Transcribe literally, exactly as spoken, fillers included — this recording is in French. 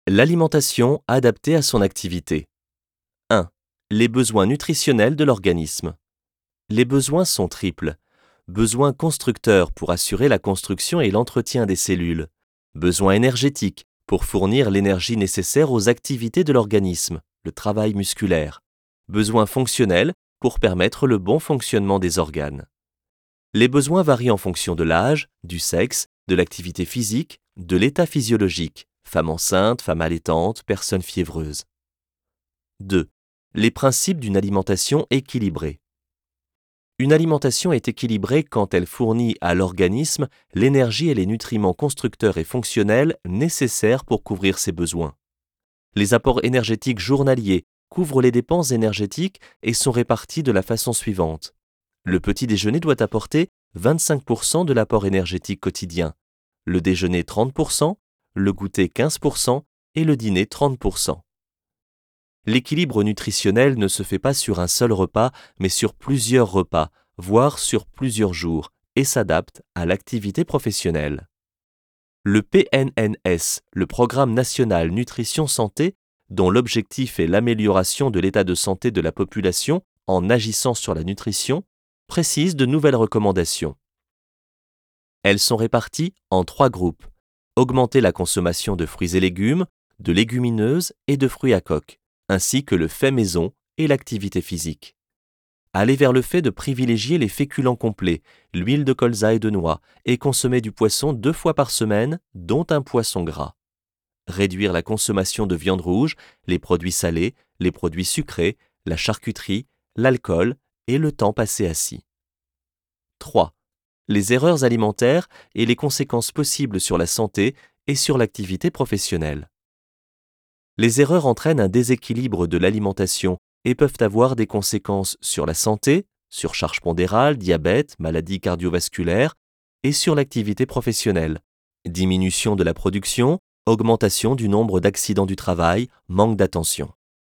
L'alimentation adaptée à son activité. un. Les besoins nutritionnels de l'organisme. Les besoins sont triples. Besoin constructeur pour assurer la construction et l'entretien des cellules. Besoin énergétique pour fournir l'énergie nécessaire aux activités de l'organisme, le travail musculaire. Besoin fonctionnel pour permettre le bon fonctionnement des organes. Les besoins varient en fonction de l'âge, du sexe, de l'activité physique, de l'état physiologique, femme enceinte, femme allaitante, personne fiévreuse. deux. Les principes d'une alimentation équilibrée. Une alimentation est équilibrée quand elle fournit à l'organisme l'énergie et les nutriments constructeurs et fonctionnels nécessaires pour couvrir ses besoins. Les apports énergétiques journaliers couvrent les dépenses énergétiques et sont répartis de la façon suivante. Le petit déjeuner doit apporter vingt-cinq pour cent de l'apport énergétique quotidien, le déjeuner trente pour cent, le goûter quinze pour cent et le dîner trente pour cent. L'équilibre nutritionnel ne se fait pas sur un seul repas, mais sur plusieurs repas, voire sur plusieurs jours, et s'adapte à l'activité professionnelle. Le P N N S, le Programme national nutrition santé, dont l'objectif est l'amélioration de l'état de santé de la population en agissant sur la nutrition, précise de nouvelles recommandations. Elles sont réparties en trois groupes. Augmenter la consommation de fruits et légumes, de légumineuses et de fruits à coque, ainsi que le fait maison et l'activité physique. Aller vers le fait de privilégier les féculents complets, l'huile de colza et de noix, et consommer du poisson deux fois par semaine, dont un poisson gras. Réduire la consommation de viande rouge, les produits salés, les produits sucrés, la charcuterie, l'alcool et le temps passé assis. trois. Les erreurs alimentaires et les conséquences possibles sur la santé et sur l'activité professionnelle. Les erreurs entraînent un déséquilibre de l'alimentation et peuvent avoir des conséquences sur la santé, surcharge pondérale, diabète, maladies cardiovasculaires, et sur l'activité professionnelle, diminution de la production, augmentation du nombre d'accidents du travail, manque d'attention.